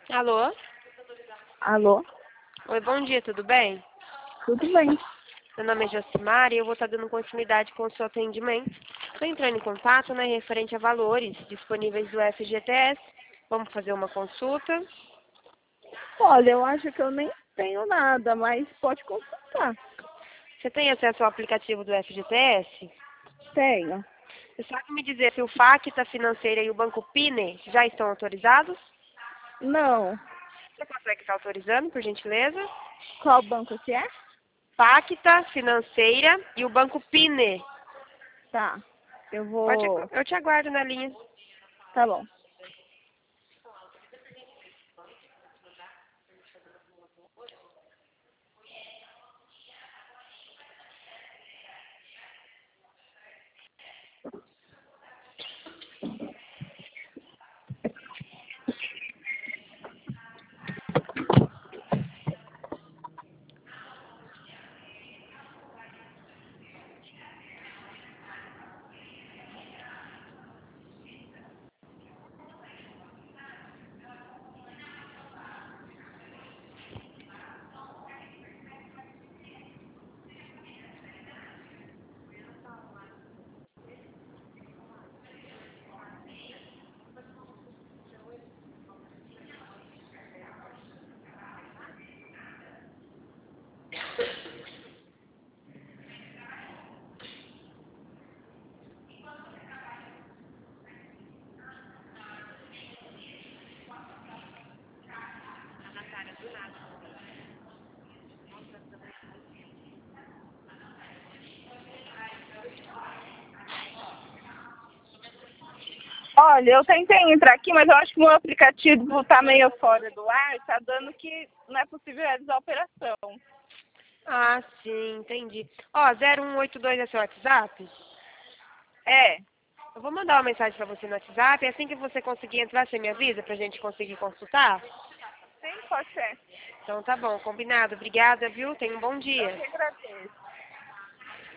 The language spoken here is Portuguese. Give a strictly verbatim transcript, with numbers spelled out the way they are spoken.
Alô? Alô? Oi, bom dia, tudo bem? Tudo bem. Meu nome é Josimar e eu vou estar dando continuidade com o seu atendimento. Estou entrando em contato, né, referente a valores disponíveis do F G T S. Vamos fazer uma consulta. Olha, eu acho que eu nem tenho nada, mas pode consultar. Você tem acesso ao aplicativo do F G T S? Tenho. Você sabe me dizer se o Facta Financeira e o Banco Pine já estão autorizados? Não. Você consegue estar autorizando, por gentileza? Qual banco que é? Facta Financeira e o Banco Pine. Tá. Eu Pode, vou... eu te aguardo na linha. Tá bom. Olha, eu tentei entrar aqui, mas eu acho que o meu aplicativo tá meio fora do ar, tá dando que não é possível realizar a operação. Ah, sim, entendi. Ó, zero um oito dois é seu WhatsApp? É. Eu vou mandar uma mensagem para você no WhatsApp. E assim que você conseguir entrar, você me avisa pra gente conseguir consultar? Sim, pode ser. Então tá bom, combinado. Obrigada, viu? Tenha um bom Eu dia. que agradeço.